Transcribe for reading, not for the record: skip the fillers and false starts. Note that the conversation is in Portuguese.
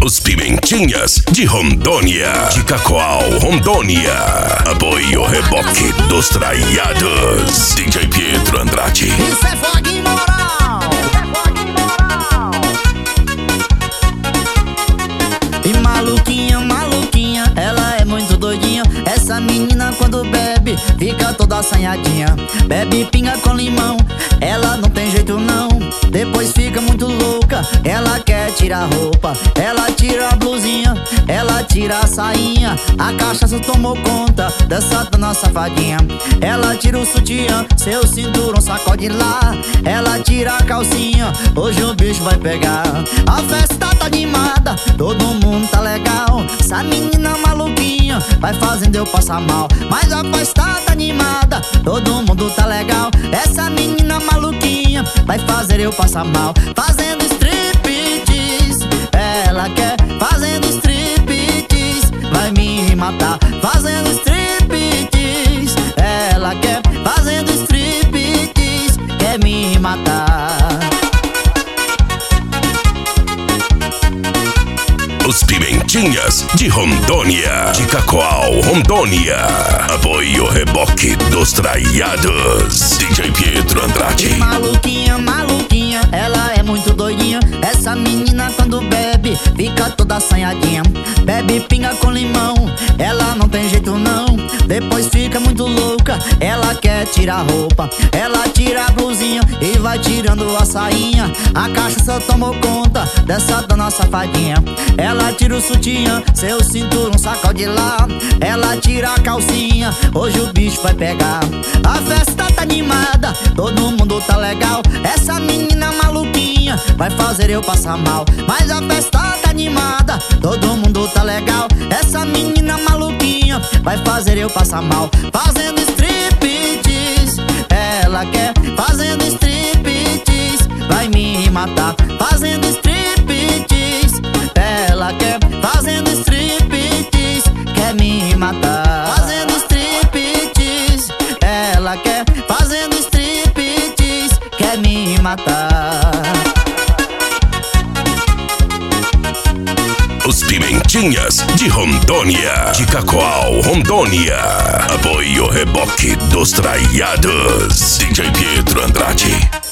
Os Pimentinhas de Rondônia, de Cacoal, Rondônia. Apoio Reboque dos Traiados. DJ Pietro Andrade. Isso é foguinho moral. E maluquinha, maluquinha, ela é muito doidinha. Essa menina quando bebe, fica toda assanhadinha. Bebe pinga com limão, ela não tem jeito não. Depois fica muito louca, ela quer tirar a roupa. Ela tira a blusinha, ela tira a sainha. A cachaça tomou conta dessa dona safadinha. Ela tira o sutiã, seu cinturão sacode lá. Ela tira a calcinha, hoje o bicho vai pegar. A festa tá animada, todo mundo tá legal. Essa menina maluquinha vai fazendo eu passar mal. Mas a festa tá animada, todo mundo tá legal. Essa menina maluquinha vai fazer eu passar mal. Fazendo striptease, ela quer. Fazendo striptease, vai me matar. Fazendo striptease, ela quer. Fazendo striptease, quer me matar. Os Pimentinhas de Rondônia, de Cacoal, Rondônia. Apoio Reboque dos Traiados. DJ Pietro Andrade. E maluquinha, maluquinha, ela é muito doidinha. Essa menina quando bebe, fica toda assanhadinha. Bebe pinga com limão, ela não tem jeito não. Depois fica muito louca, ela quer tirar a roupa. Ela tira a blusinha e vai tirando a sainha. A cachaça tomou conta dessa dona safadinha. Ela tira o sutiã, seu cinturão sacode lá. Ela tira a calcinha, hoje o bicho vai pegar. A festa tá animada, todo mundo tá legal. Essa menina maluquinha vai fazer eu passar mal. Mas a festa tá animada, todo mundo tá legal. Essa menina maluquinha vai fazer eu passar mal. Fazendo striptease, ela quer. Fazendo striptease, vai me matar. Fazendo striptease, ela quer. Fazendo striptease, quer me matar. Fazendo striptease, ela quer. Fazendo striptease, quer me matar. Os Pimentinhas de Rondônia, de Cacoal, Rondônia. Apoio Reboque dos Traiados. DJ Pietro Andrade.